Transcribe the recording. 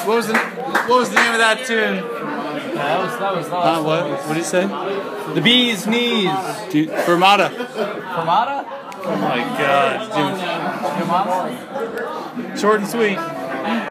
What was the name of that tune? That was What did he say? The Bee's Knees. Fermata. Fermata? Oh my God. Dude. Short and sweet.